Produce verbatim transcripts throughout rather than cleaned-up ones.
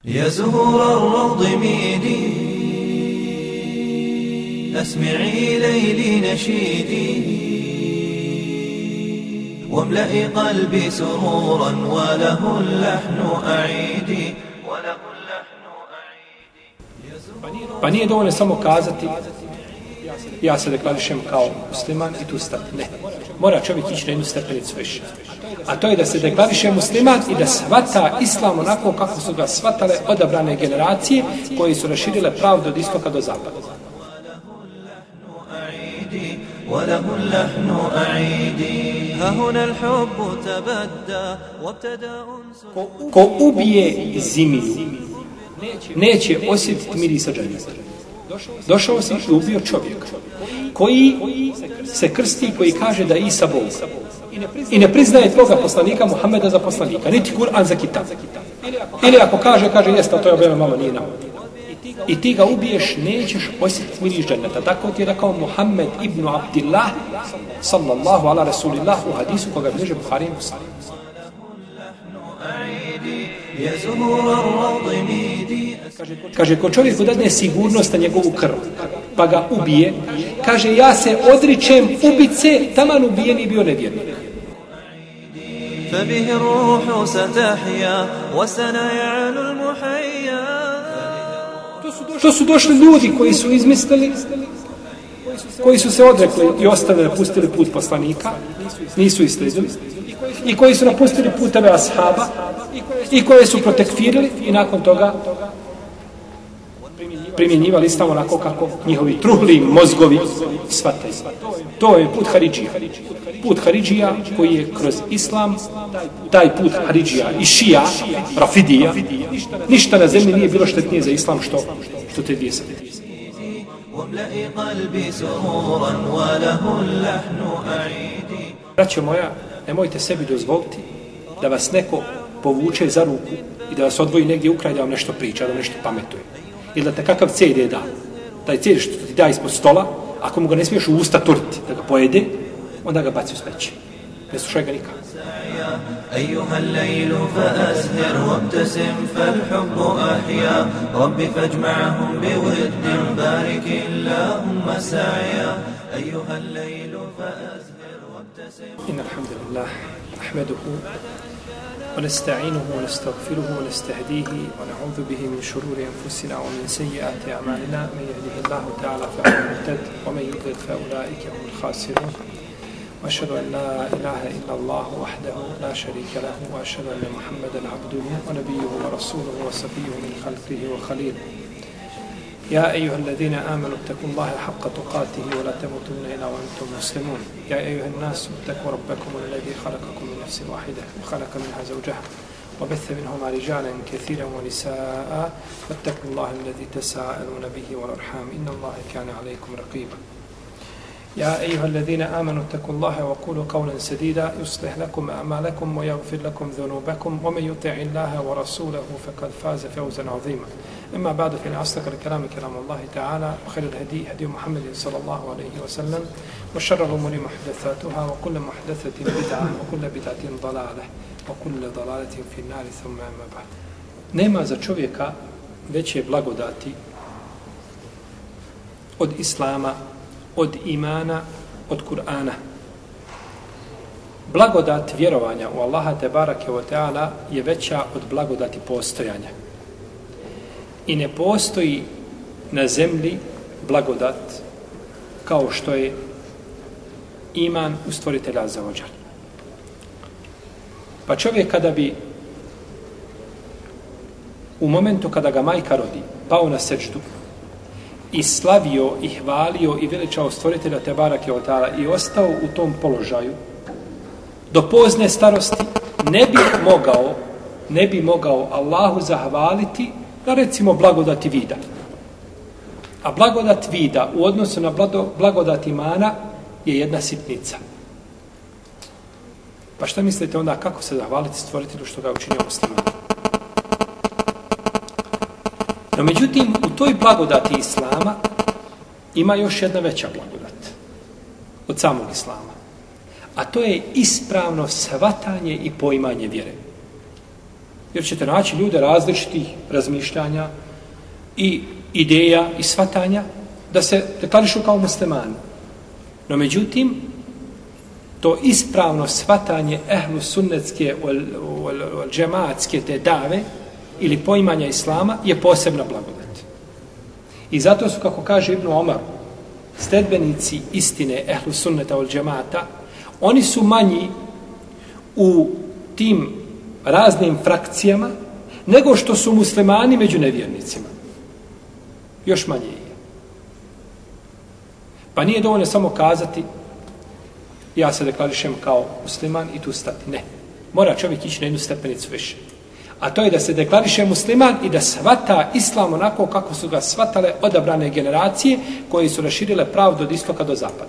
يا زهور الروض ميدي أسمعي ليلي نشيدي واملئي قلبي سرورا وله اللحن أعيدي وله اللحن أعيدي. Pa nije dovoljno samo kazati ja se deklarišem kao musliman i tu stati. Ne. Mora čovjek ići na jednu stepenicu više. A to je da se deklariše musliman i da shvata islam onako kako su ga shvatale odabrane generacije koje su raširile pravdu od istoka do zapada. وله اللحن أعيدي ها هنا الحب تبدى وابتدى Ko ubije zimiju, neće osjetiti mirisa dženeta. Došao si i ubio čovjeka koji se krsti, koji kaže da je Isa Bog i ne priznaje tvoga poslanika Muhameda za poslanika, niti Kur'an za kitab. Ili ako kaže, kaže jeste, to je objavljeno malo, nije nam. I ti ga ubiješ, nećeš osjetiti miris dženeta. Tako ti je rekao Muhammed ibn Abdillah sallallahu ala rasulillah u hadisu koga bliže Buhari i Muslim. Kaže, ko čovjeku dadne sigurnost na njegovu krv, pa ga ubije, kaže, ja se odričem ubice, taman ubijen i bio nevjernik. فبه الروح ستحيا وسنيعل المحيا. To su došli ljudi koji su izmislili, koji su se odrekli i ostavili, pustili put poslanika, nisu isledili, i koji su napustili puteve ashaba, i koje su protekfirili i nakon toga primjenjivali islam onako kako njihovi truhli mozgovi shvataju. To je put Haridžija. Put Haridžija koji je kroz islam, taj put Haridžija i Šija, Rafidija, ništa na zemlji nije bilo štetnije za islam što, što te dvije sredi. Braćo moja, nemojte sebi dozvoliti da vas neko povuče za ruku i da vas odvoji negdje u kraj da vam nešto priča, da vam nešto pametuje. Ili da te kakav C D da. Taj C D što ti da ispod stola, ako mu ga ne smiješ u usta turiti da ga pojede, onda ga baci u smeće. Ne slušaj ga nikako. أيها الليل فأسهر وابتسم فالحب أحيا رب فاجمعهم بود بارك اللهم سعيا أيها الليل فأسهر وابتسم. إن الحمد لله نحمده ونستعينه ونستغفره ونستهديه ونعوذ به من شرور أنفسنا ومن سيئات أعمالنا من يهده الله تعالى فهو المهتد ومن يضلل فأولئك هم الخاسرون وأشهد أن لا إله إلا الله وحده لا شريك له وأشهد أن محمدا عبده ونبيه ورسوله وصفيه من خلقه وخليله يا أيها الذين آمنوا اتقوا الله حق تقاته ولا تموتن إلا وأنتم مسلمون يا أيها الناس اتقوا ربكم الذي خلقكم من نفس واحدة وخلق منها زوجها وبث منهما رجالا كثيرا ونساء واتقوا الله الذي تساءلون به والأرحام إن الله كان عليكم رقيبا يا أيها الذين آمنوا اتقوا الله وقولوا قولا سديدا يصلح لكم أعمالكم ويغفر لكم ذنوبكم ومن يطع الله ورسوله فقد فاز فوزا عظيما أما بعد فإن أصدق الكلام كلام الله تعالى وخير الهدي هدي محمد صلى الله عليه وسلم وشر الأمور محدثاتها وكل محدثة بدعة وكل بدعة ضلالة وكل ضلالة في النار ثم أما بعد. Nema za čovjeka veće blagodati od islama, od imana, od Kur'ana. Blagodat vjerovanja u Allaha tebarake ve taala je veća od blagodati postojanja. I ne postoji na zemlji blagodat kao što je iman u stvoritelja azza wa džal. Pa čovjek kada bi u momentu kada ga majka rodi pao na sećdu i slavio i hvalio i veličao stvoritelja tebarake ve taala i ostao u tom položaju do pozne starosti, ne bi mogao ne bi mogao Allahu zahvaliti na recimo blagodati vida. A blagodat vida u odnosu na blagodat imana je jedna sitnica. Pa šta mislite onda kako se zahvaliti stvoritelju što ga je učinio muslimanom? No međutim, u toj blagodati islama ima još jedna veća blagodat od samog islama. A to je ispravno shvatanje i poimanje vjere. Jer ćete naći ljude različitih razmišljanja i ideja i shvatanja da se deklarišu kao muslimani. No međutim, to ispravno shvatanje ehlu sunnetske o džematske te dave ili poimanja islama je posebna blagodat. I zato su, kako kaže Ibn Omar, sledbenici istine ehlu sunneta o džemata, oni su manji u tim raznim frakcijama nego što su muslimani među nevjernicima. Još manje je. Pa nije dovoljno samo kazati ja se deklarišem kao musliman i tu stati. Ne. Mora čovjek ići na jednu stepenicu više. A to je da se deklariše musliman i da shvata islam onako kako su ga shvatale odabrane generacije koje su raširile pravdu od istoka do zapada.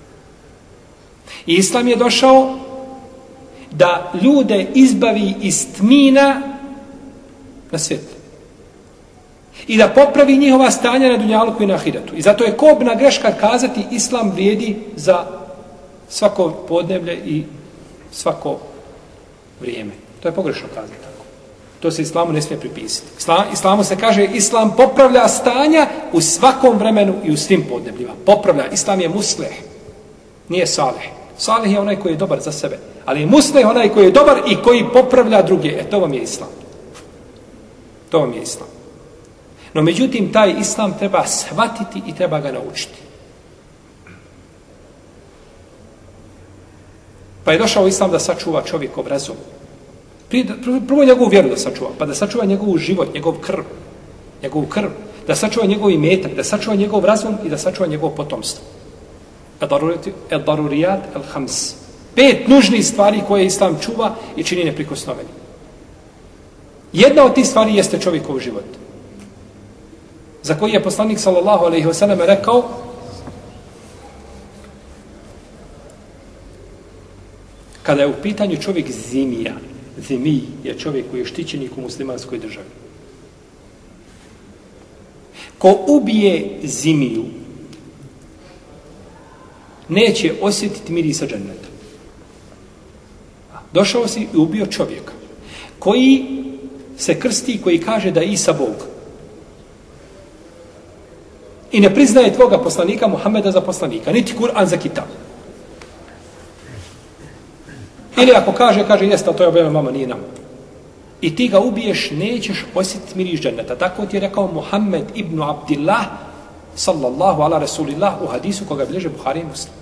I islam je došao da ljude izbavi iz tmina na svijet. I da popravi njihova stanja na dunjaluku i na ahiretu. I zato je kobna greška kazati islam vrijedi za svako podneblje i svako vrijeme. To je pogrešno kazati tako. To se islamu ne smije pripisati. Islamu se kaže islam popravlja stanja u svakom vremenu i u svim podnebljima. Popravlja. Islam je musleh. Nije salih. Salih je onaj koji je dobar za sebe. Ali je musleh onaj koji je dobar i koji popravlja druge. E to vam je islam. To vam je islam. No međutim, taj islam treba shvatiti i treba ga naučiti. Pa je došao islam da sačuva čovjekov razum. Prvo njegovu vjeru da sačuva, pa da sačuva njegovu život, njegov krv, njegovu krv, da sačuva njegov imetak, da sačuva njegov razum i da sačuva njegov potomstvo. El darurijat el hams. Pet nužnih stvari koje islam čuva i čini neprikosnoveni. Jedna od tih stvari jeste čovjekov život. Za koji je poslanik sallallahu alejhi ve sellem rekao kada je u pitanju čovjek zimija, zimi je čovjek koji je štićenik u muslimanskoj državi. Ko ubije zimiju, neće osjetiti mirisa dženneta. Došao si i ubio čovjeka koji se krsti, koji kaže da je Isa Bog. I ne priznaje tvoga poslanika Muhameda za poslanika, niti Kur'an za kitab. Ili ako kaže, kaže, jeste, ali to je objavljeno mama, nije nam. I ti ga ubiješ, nećeš osjetiti miris dženneta. Tako ti je rekao Muhammed ibn Abdillah, sallallahu ala rasulillah, u hadisu koga bliže Buhari i Muslim.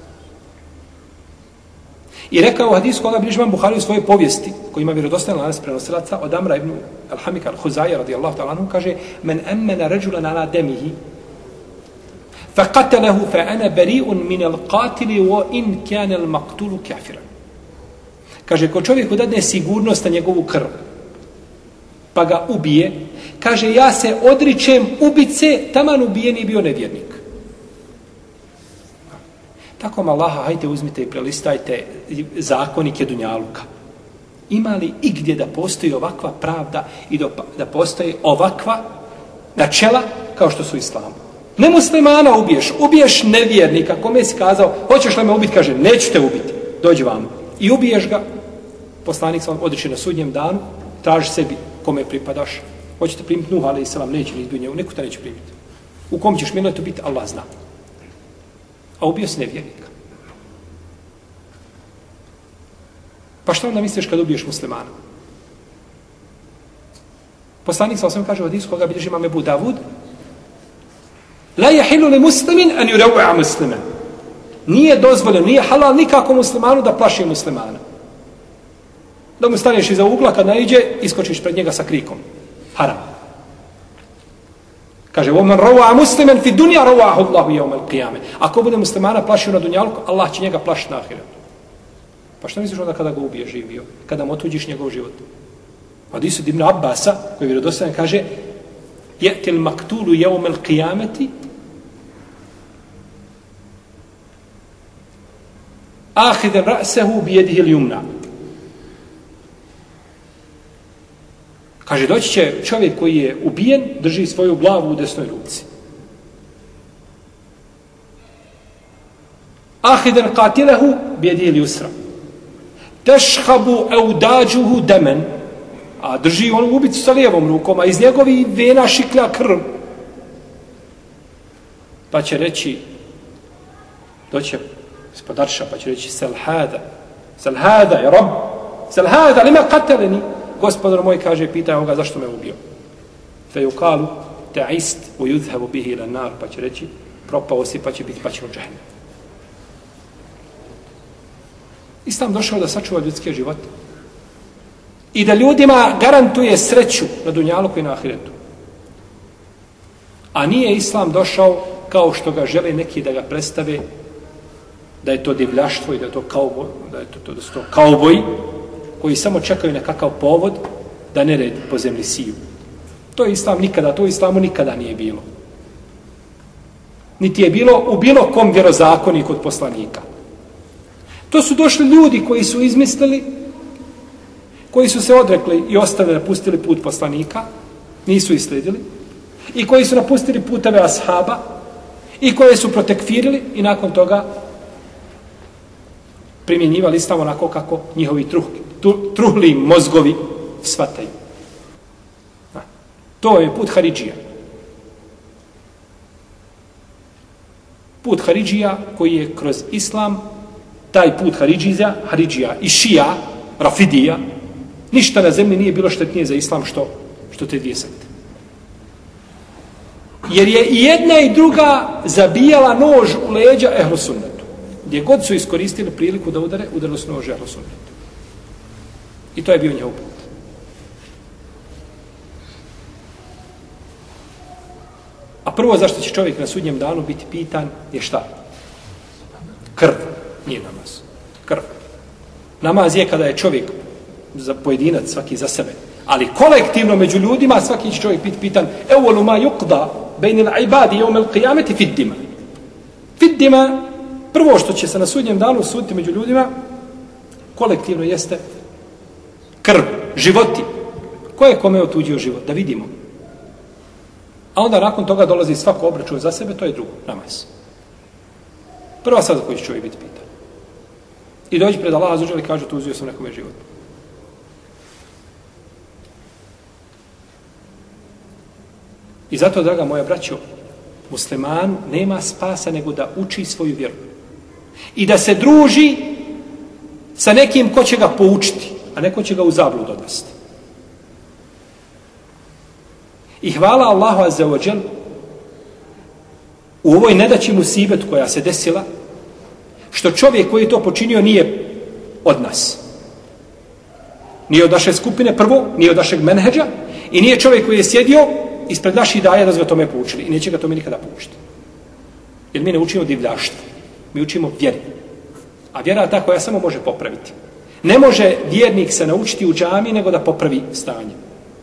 I rekao u hadisu koga bliže Buhari u svojoj povijesti, koji ima vjerodostojan lanac prenosilaca, od Amra ibn al-Hamika al-Huzaija, radijallahu ta'ala anhu, kaže, men emmena ređulan ala demihi, فَقَتَلَهُ فَأَنَا بَرِيءٌ مِنَ الْقَاتِلِ وَإِنْ كَانَ الْمَقْتُولُ كَافِرًا. Kaže, ko čovjeku dadne sigurnost na njegovu krv, pa ga ubije, kaže, ja se odričem ubice, taman ubijen i bio nevjernik. Tako Allaha, hajte uzmite i prelistajte zakonike Dunjaluka. Ima li igdje da postoji ovakva pravda i da postoji ovakva načela kao što su islamu? Ne muslimana ubiješ, ubiješ nevjernika, kome si kazao, hoćeš li me ubiti, kaže, neću te ubiti, dođi vam. I ubiješ ga, poslanik sam odreći na sudnjem danu, traži sebi kome pripadaš, hoćete primiti Nuh, ali i salam, neće ni dunje, neko te neće primiti. U kom ćeš miletu biti, Allah zna. A ubio si nevjernika. Pa što onda misliš kad ubiješ muslimana? Poslanik sam sam kaže u hadisu koga bilježi imam Ebu Davud, la yahilu li muslimin an yurawwa musliman. Nije dozvoljeno, nije halal nikako muslimanu da plaši muslimana. Da mu staneš iza ugla, kad naiđe, iskočiš pred njega sa krikom. Haram. Kaže, وَمَنْ رَوَّا مُسْلِمًا فِي دُنْيَا رَوَّاهُ اللَّهُ يَوْمَ الْقِيَامِ. Ako bude muslimana plašio na dunjalku, Allah će njega plašiti na ahiretu. Pa što misliš onda kada ga ubije živio? Kada mu otuđiš njegov život? Hadisu Ibn Abbasa, koji je vjerodostojan, kaže, يَأْتِ الْمَقْتُولُ يَوْمَ الْقِيَامَةِ آخِذًا رَأْسَهُ بِيَدِهِ الْيُمْنَى. Kaže, doći će čovjek koji je ubijen, drži svoju glavu u desnoj ruci. آخِذًا قَاتِلَهُ بِيَدِهِ الْيُسْرَى. تَشْخَبُ أَوْدَاجُهُ دَمًا. a drži onu ubicu sa lijevom rukom, a iz njegovih vena šiklja krv. Pa će reći, doće ispod arša, pa će reći, sel hada, sel hada, ja rob, sel hada, lima kateleni. Gospodar moj, kaže, pita ovoga, zašto me ubio? Fe yukalu, ta'ist, u yudhebu bihi ila nar, pa će reći, propao si, pa će biti paćen u džahnem. Islam došao da sačuva ljudske živote i da ljudima garantuje sreću na dunjaluku i na ahiretu. A nije Islam došao kao što ga žele neki da ga predstave da je to divljaštvo i da je to kauboj, da je to, to, da su to kauboji koji samo čekaju na kakav povod da nered po zemlji siju. To je Islam nikada, to u Islamu nikada nije bilo. Niti je bilo u bilo kom vjerozakoniku od poslanika. To su došli ljudi koji su izmislili, koji su se odrekli i ostavili, napustili put poslanika, nisu isledili, i koji su napustili puteve ashaba, i koje su protekfirili i nakon toga primjenjivali Islam onako kako njihovi truh, tu, truhli mozgovi shvataju. To je put Haridžija. Put Haridžija koji je kroz Islam, taj put Haridžija, Haridžija i Šija, Rafidija, ništa na zemlji nije bilo štetnije za Islam što, što te dvije sekte. Jer je i jedna i druga zabijala nož u leđa ehlu sunnetu. Gdje god su iskoristili priliku da udare, udarili su nož ehlu sunnetu. I to je bio njihov put. A prvo zašto će čovjek na sudnjem danu biti pitan je šta? Krv. Nije namaz. Krv. Namaz je kada je čovjek za pojedinac, svaki za sebe. Ali kolektivno među ljudima svaki će čovjek biti pitan evvelu ma yuqda bejnil ibadi yawm al-qiyamati fi ad-dima. Fi ad-dima, prvo što će se na sudnjem danu suditi među ljudima kolektivno jeste krv, životi. Ko je kome otuđio život? Da vidimo. A onda nakon toga dolazi svako obračun za sebe, to je drugo, namaz. Prva sad za koju će čovjek biti pitan. I dođi pred Allaha azza wa dželle i kaže, otuzio sam nekome život. I zato, draga moja braćo, musliman nema spasa nego da uči svoju vjeru. I da se druži sa nekim ko će ga poučiti, a neko će ga u zablud odvesti. I hvala Allahu azza wa dželle u ovoj nedaći musibetu koja se desila, što čovjek koji je to počinio nije od nas. Nije od naše skupine prvo, nije od našeg menheđa i nije čovjek koji je sjedio ispred naših daja da ga tome poučili i neće ga tome nikada poučiti. Jer mi ne učimo divljaštvo, mi učimo vjeri. A vjera ta koja samo može popraviti. Ne može vjernik se naučiti u džami nego da popravi stanje.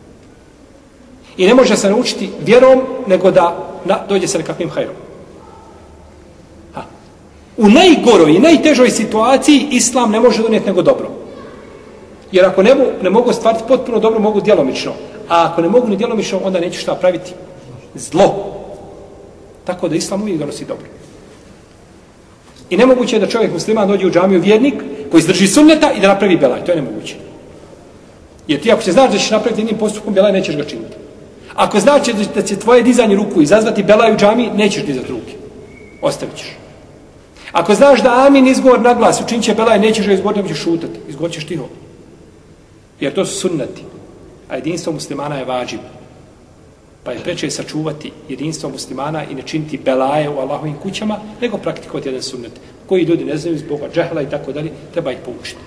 I ne može se naučiti vjerom nego da na, dođe se nekakvim hajrom. Ha. U najgoroj i najtežoj situaciji Islam ne može donijeti nego dobro. Jer ako ne, ne mogu stvariti potpuno dobro, mogu djelomično. A ako ne mogu ni djelomično, onda neće šta praviti? Zlo. Tako da Islam uvijek donosi dobro. I nemoguće je da čovjek musliman dođe u džamiju vjernik koji izdrži sunneta i da napravi belaj. To je nemoguće. Jer ti ako će znaš da ćeš napraviti jednim postupkom belaj, nećeš ga činiti. Ako znaš da će tvoje dizanje ruku izazvati belaj u džamiji, nećeš dizati ruke. Ostavit ćeš. Ako znaš da amin izgovor na glas učinit će belaj, nećeš ga izgovoriti, nego ćeš šutati. Izgovorit ćeš tiho. Jer to su sunneti. A jedinstvo muslimana je vađib. Pa je preče sačuvati jedinstvo muslimana i ne činiti belaje u Allahovim kućama, nego praktikovati jedan sunnet. Koji ljudi ne znaju zbog džehla i tako dalje, treba ih poučiti.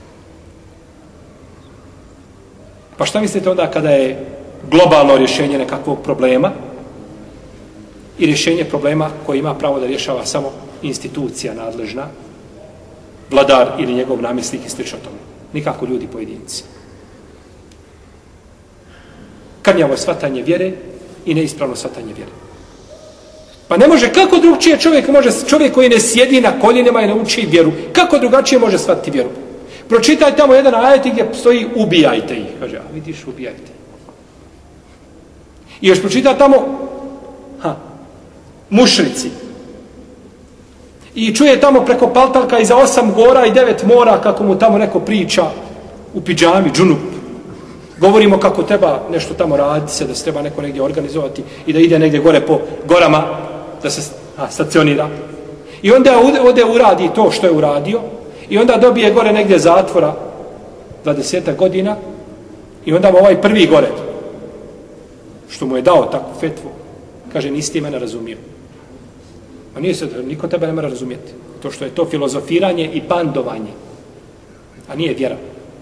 Pa šta mislite onda kada je globalno rješenje nekakvog problema i rješenje problema koje ima pravo da rješava samo institucija nadležna, vladar ili njegov namjesnik i slično tome. Nikako ljudi pojedinci. Krnjavo shvatanje vjere i neispravno shvatanje vjere. Pa ne može, kako drugčije čovjek može, čovjek koji ne sjedi na koljenima i ne uči vjeru, kako drugačije može shvatiti vjeru? Pročitaj tamo jedan ajet gdje stoji ubijajte ih. Kaže, a vidiš, ubijajte. I još pročitaj tamo ha, mušrici. I čuje tamo preko paltalka iza osam gora i devet mora kako mu tamo neko priča u pidžami, džunup. Govorimo kako treba nešto tamo raditi se, da se treba neko negdje organizovati i da ide negdje gore po gorama, da se a, stacionira. I onda ode uradi to što je uradio i onda dobije gore negdje zatvora dvadeset godina i onda mu ovaj prvi gore, što mu je dao takvu fetvu, kaže, nisi ti mene razumio. A nije se, niko tebe ne mora razumjeti. To što je to filozofiranje i bandovanje, a nije vjera.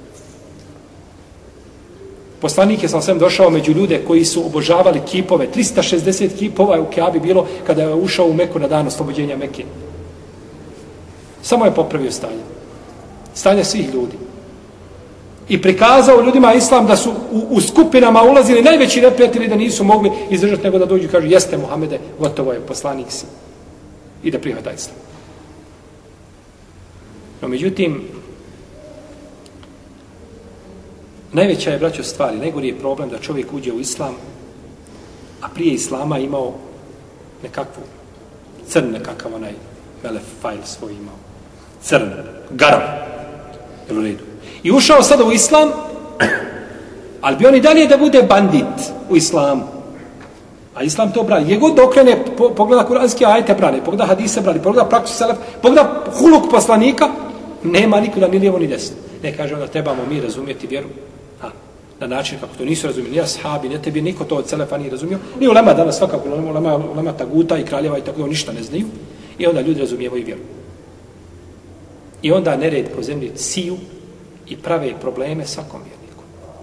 Poslanik je sam sam došao među ljude koji su obožavali kipove. trista šezdeset kipova je u Kjabi bilo kada je ušao u Meku na dan oslobođenja Meke. Samo je popravio stanje. Stanje svih ljudi. I prikazao ljudima islam da su u, u skupinama ulazili najveći neprijatelji, da nisu mogli izdržati nego da dođu i kažu, jeste Muhamede, gotovo je, poslanik si. I da prihvata islam. No međutim, najveća je, braćo, stvar i najgori je problem da čovjek uđe u islam, a prije islama imao nekakvu crn, nekakav onaj melef fajl svoj imao. Crn, garav. Jel u redu? I ušao sada u islam, ali bi on i dalje da bude bandit u islamu. A islam to brani. Gdje god okrene, po, pogleda kuranske ajete brani, pogleda hadise brani, pogleda praksu selef, pogleda huluk poslanika, nema nikoga ni lijevo ni desno. Ne kaže onda trebamo mi razumjeti vjeru. A, na način kako to nisu razumjeli, ni ashabi, ne tebi, niko to od selefa nije razumio. Ni ulema danas svakako, ulema, ulema taguta i kraljeva i tako, ništa ne znaju. I onda ljudi razumijevaju vjeru. I onda nered po zemlji siju i prave probleme svakom vjerniku.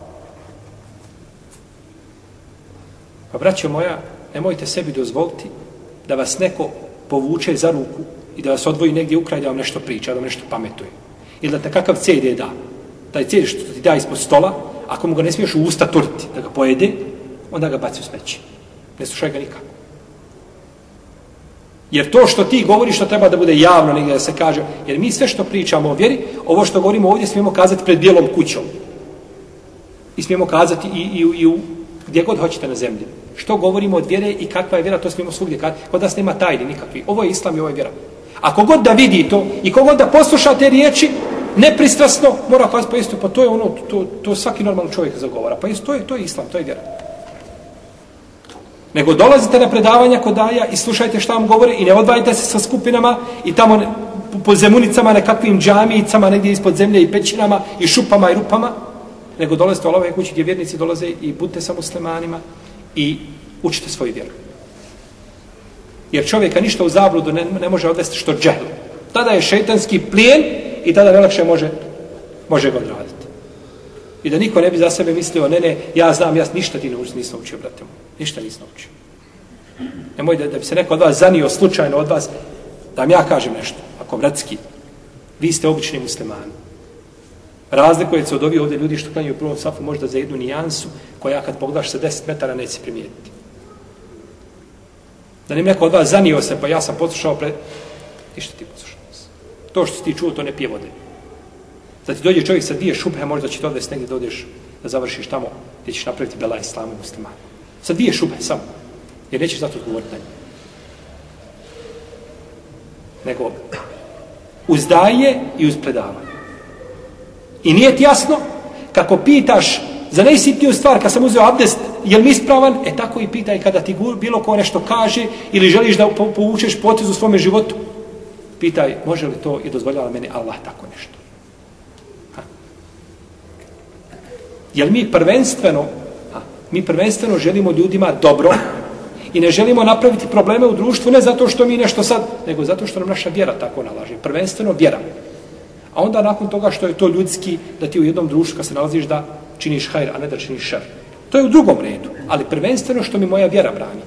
Pa braćo moja, nemojte sebi dozvoliti da vas neko povuče za ruku i da vas odvoji negdje u kraj da vam nešto priča, da vam nešto pametuje. Ili da te kakav ce de da. Taj ce de što ti da ispod stola, ako mu ga ne smiješ u usta turiti da ga pojede, onda ga baci u smeće. Ne slušaj ga nikako. Jer to što ti govoriš, što treba da bude javno negdje da se kaže, jer mi sve što pričamo o vjeri, ovo što govorimo ovdje smijemo kazati pred bijelom kućom. I smijemo kazati i, i, i u gdje god hoćete na zemlji. Što govorimo od vjere i kakva je vjera, to smijemo svugdje kazati. Kod nas nema tajni nikakvi. Ovo je islam i ovo je vjera. Ako god da vidi to i kogod da posluša te riječi, nepristrasno, mora kazati, pa isto, pa to je ono, to, to svaki normalni čovjek zagovara. Pa isto, to je, to je islam, to je vjera. Nego dolazite na predavanja kod daja i slušajte šta vam govore i ne odvajte se sa skupinama i tamo ne, po zemunicama, nekakvim džamijicama, negdje ispod zemlje i pećinama i šupama i rupama, nego dolazite u Allahove kući gdje vjernici dolaze i budite sa muslimanima i učite svoju vjeru. Jer čovjeka ništa u zabludu ne, ne može odvesti što džehl. Tada je šejtanski plijen i tada najlakše može, može ga odraditi. I da niko ne bi za sebe mislio, ne, ne, ja znam, ja ništa ti nisam učio, brate moj. Ništa nisam učio. Nemoj da, da bi se neko od vas zanio slučajno od vas, da vam ja kažem nešto. Ako bratski, vi ste obični muslimani. Razlikuje se od ovih ovdje ljudi što klanjaju u prvom safu možda za jednu nijansu, koja kad pogledaš sa deset metara neće primijetiti. Da ne neko od vas zanio se, pa ja sam poslušao pred... Ništa ti poslušao. To što si ti čuo, to ne pije vode. Znači dođe čovjek sa dvije šubhe, možda će to odvesti negdje da odeš, da završiš tamo, gdje ćeš napraviti bela islama i muslimana. Sa dvije šubhe samo. Jer nećeš zato odgovoriti na nje. Nego uzdaje i uz predavanje. I nije ti jasno kako pitaš za najsitniju stvar, kad sam uzeo abdest, je li mi ispravan? E tako i pitaj kada ti bilo ko nešto kaže ili želiš da povučeš potez u svome životu. Pitaj, može li to i dozvoljava meni Allah tako nešto? Ha. Jer mi prvenstveno, ha, mi prvenstveno želimo ljudima dobro i ne želimo napraviti probleme u društvu ne zato što mi nešto sad, nego zato što nam naša vjera tako nalaže. Prvenstveno vjera. A onda nakon toga što je to ljudski, da ti u jednom društvu kad se nalaziš da činiš hajr, a ne da činiš šer. To je u drugom redu. Ali prvenstveno što mi moja vjera brani.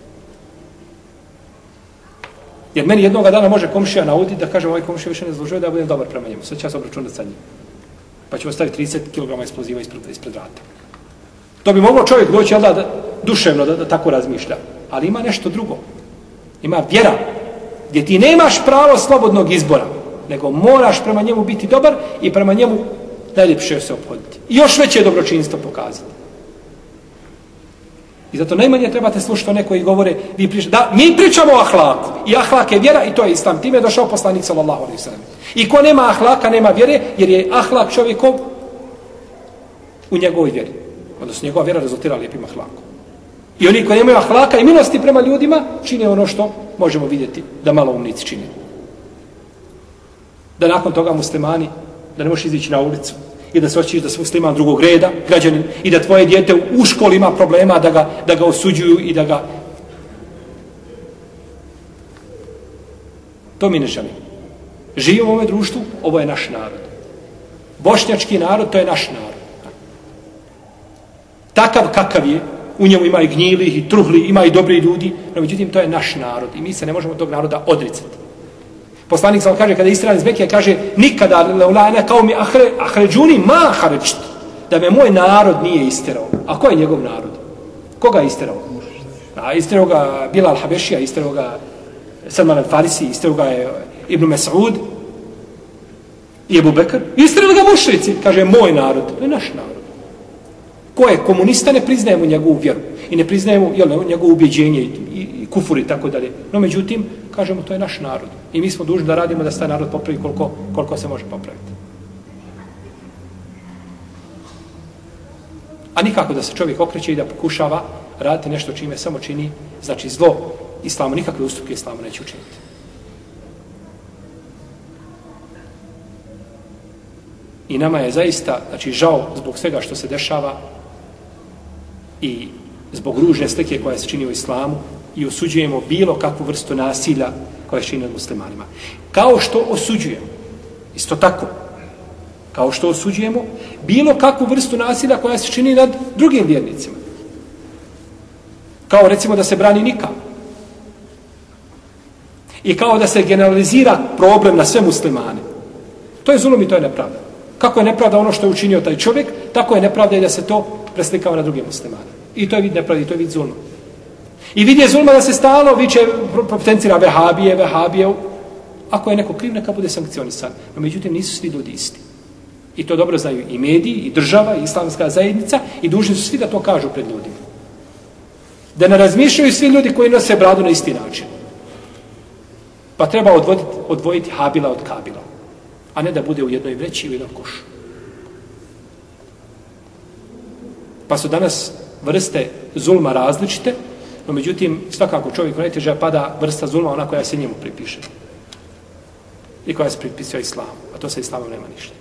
Jer meni jednog dana može komšija nauditi da kaže ovaj komšija više ne zaslužuje da ja budem dobar prema njemu. Sad ću ja se obračunati sa njim. Pa ćemo staviti trideset kilograma eksploziva ispred, ispred vrata. To bi moglo čovjek doći da, da, duševno da, da tako razmišlja. Ali ima nešto drugo. Ima vjera gdje ti nemaš pravo slobodnog izbora, nego moraš prema njemu biti dobar i prema njemu najljepše se ophoditi. I još veće dobročinstvo pokazati. I zato najmanje trebate slušati one koji govore, vi pričate, da, mi pričamo o ahlaku. I ahlak je vjera i to je islam. Time je došao poslanik sallallahu alejhi ve sellem. I ko nema ahlaka, nema vjere, jer je ahlak čovjekov u njegovoj vjeri. Odnosno, njegova vjera rezultira lijepim ahlakom. I oni koji nemaju ahlaka i milosti prema ljudima, čine ono što možemo vidjeti da malo umnici čine. Da nakon toga muslimani, da ne možeš izići na ulicu i da se osjećaš da si musliman drugog reda, građanin, i da tvoje dijete u školi ima problema da ga, da ga osuđuju i da ga... To mi ne želimo. Živimo u ovom društvu, ovo je naš narod. Bošnjački narod, to je naš narod. Takav kakav je, u njemu ima i gnjilih i truhli, ima i dobri ljudi, no međutim to je naš narod i mi se ne možemo tog naroda odricati. Poslanik sam kaže, kada je istran iz Mekije, kaže, nikada leulana kao mi ahre, ahređuni ma haređt, da me moj narod nije isterao. A ko je njegov narod? Koga je isterao? A isterao ga Bilal Habešija, isterao ga Salman al-Farisi, isterao ga je Ibn Mes'ud i Ebu Bekr. Isterao ga mušrici, kaže, moj narod. To je naš narod. Ko je komunista, ne priznajemo njegovu vjeru i ne priznajemo jel, njegovo ubjeđenje i, i, i kufur i tako dalje. No, međutim, kažemo, to je naš narod. I mi smo dužni da radimo da se taj narod popravi koliko, koliko se može popraviti. A nikako da se čovjek okreće i da pokušava raditi nešto čime samo čini, znači zlo islamu, nikakve ustupke islamu neće učiniti. I nama je zaista, znači, žao zbog svega što se dešava i zbog ružne slike koja se čini u islamu i osuđujemo bilo kakvu vrstu nasilja koja se čini nad muslimanima. Kao što osuđujemo, isto tako, kao što osuđujemo bilo kakvu vrstu nasilja koja se čini nad drugim vjernicima. Kao recimo da se brani nikam. I kao da se generalizira problem na sve muslimane. To je zulum i to je nepravda. Kako je nepravda ono što je učinio taj čovjek, tako je nepravda i da se to preslikava na druge muslimane. I to je vid nepravda, i to je vid zulma. I vid je zulma da se stalo viče, potencira vehabije, vehabije. Ako je neko kriv, neka bude sankcionisan. No, međutim, nisu svi ljudi isti. I to dobro znaju i mediji, i država, i islamska zajednica, i dužni su svi da to kažu pred ljudima. Da ne razmišljaju svi ljudi koji nose bradu na isti način. Pa treba odvojiti, odvojiti Habila od Kabila, a ne da bude u jednoj vreći i u jednom košu. Pa su danas vrste zulma različite, no međutim, svakako čovjek najteže pada vrsta zulma, ona koja se njemu pripiše. I koja se pripisuje islamu, a to sa islamom nema ništa.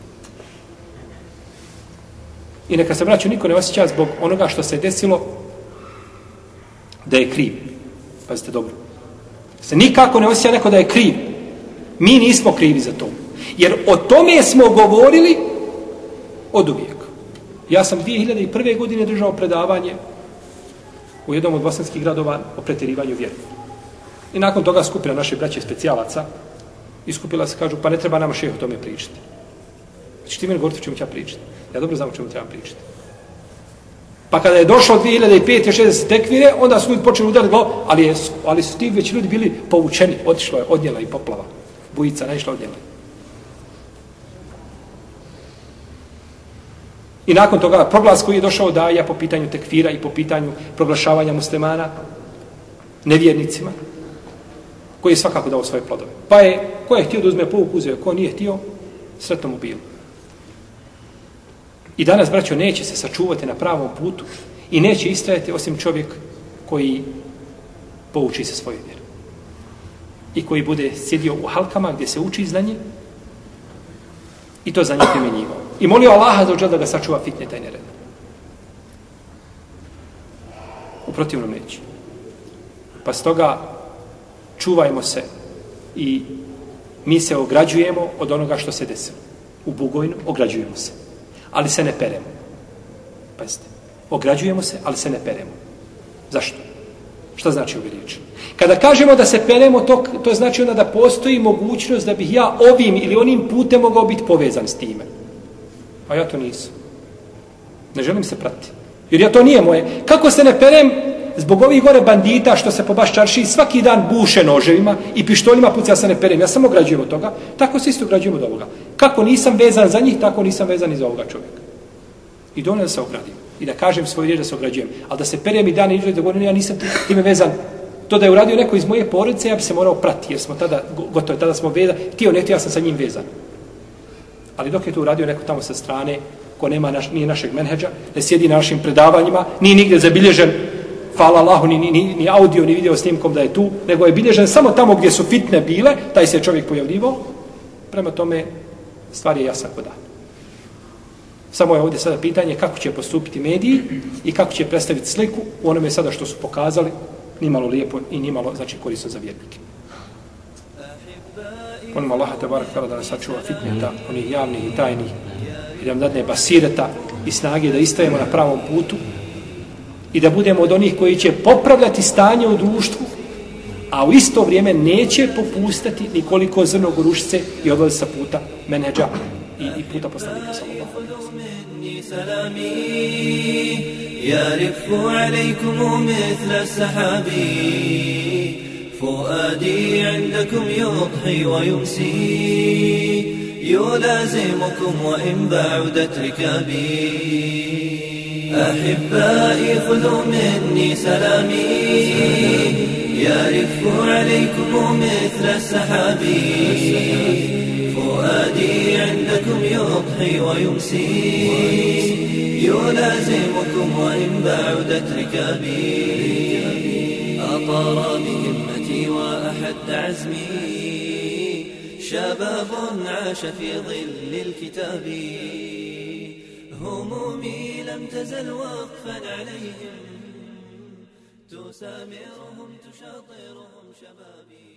I neka se, braćo, niko ne osjeća zbog onoga što se desilo da je kriv. Pazite dobro. Se nikako ne osjeća neko da je kriv. Mi nismo krivi za to. Jer o tome smo govorili od uvijek. Ja sam dvije hiljade prve. godine držao predavanje u jednom od bosanskih gradova o pretjerivanju vjere. I nakon toga skupina naše braće specijalaca iskupila se, kažu, pa ne treba nama šejh o tome pričati. Znači ti meni govoriti o čemu ću ja pričati. Ja dobro znam o čemu trebam pričati. Pa kada je došlo dvije hiljade pete. šezdeset tekvire, onda su ljudi počeli udariti glavu, ali, je, ali su ti već ljudi bili povučeni. Otišlo je odnijela i poplava. Bujica naišla odnijela. I nakon toga proglas koji je došao daja po pitanju tekfira i po pitanju proglašavanja muslimana nevjernicima, koji je svakako dao svoje plodove. Pa je, ko je htio da uzme pouku, uzeo, ko nije htio, sretno mu bilo. I danas, braćo, neće se sačuvati na pravom putu i neće istrajati osim čovjek koji pouči se svoje vjere. I koji bude sjedio u halkama gdje se uči znanje i to za njih primjenjivao. I molio Allaha za da ga sačuva fitne taj nered. U protivnom neće. Pa stoga čuvajmo se i mi se ograđujemo od onoga što se desilo. U Bugojnu ograđujemo se, ali se ne peremo. Pazite, ograđujemo se, ali se ne peremo. Zašto? Šta znači ove riječi? Kada kažemo da se peremo, to, to znači onda da postoji mogućnost da bih ja ovim ili onim putem mogao biti povezan s time. A ja to nisam. Ne želim se pratiti. Jer ja to nije moje. Kako se ne perem zbog ovih gore bandita što se po Baščaršiji svaki dan buše noževima i pištoljima puca, ja se ne perem. Ja samo ograđujem od toga. Tako se isto ograđujem od ovoga. Kako nisam vezan za njih, tako nisam vezan i za ovoga čovjeka. I dovoljno da se ogradim. I da kažem svoju riječ da se ograđujem. Ali da se perem i dan i da govorim, ja nisam time vezan. To da je uradio neko iz moje porodice, ja bi se morao prati, jer smo tada, gotovo, tada smo vezani, htio, ne htio, ja sam sa njim vezan. Ali dok je to uradio neko tamo sa strane, ko nema naš, nije našeg menheđa, ne sjedi na našim predavanjima, nije nigdje zabilježen, hvala Allahu, ni, ni, ni audio, ni video snimkom da je tu, nego je bilježen samo tamo gdje su fitne bile, taj se čovjek pojavljivao. Prema tome, stvar je jasna kod dan. Samo je ovdje sada pitanje kako će postupiti mediji i kako će predstaviti sliku u onome sada što su pokazali, nimalo lijepo i nimalo, znači, korisno za vjernike. Molim Allaha tebarek ve da nas sačuva fitneta, onih javnih i tajnih, i da nam dadne basireta i snage da istajemo na pravom putu i da budemo od onih koji će popravljati stanje u društvu, a u isto vrijeme neće popustati nikoliko zrno gorušice i odlazi sa puta menheđa i, i puta poslanika sallallahu alejhi ve sellem. يرف عليكم مثل السحاب فؤادي عندكم يضحي ويمسي يلازمكم وإن بعدت ركابي أحبائي خذوا مني سلامي يرف عليكم مثل السحاب فؤادي عندكم يضحي ويمسي يلازمكم وإن بعدت ركابي أطار بهمتي وأحد عزمي شباب عاش في ظل الكتاب همومي لم تزل وقفا عليهم تسامرهم تشاطرهم شبابي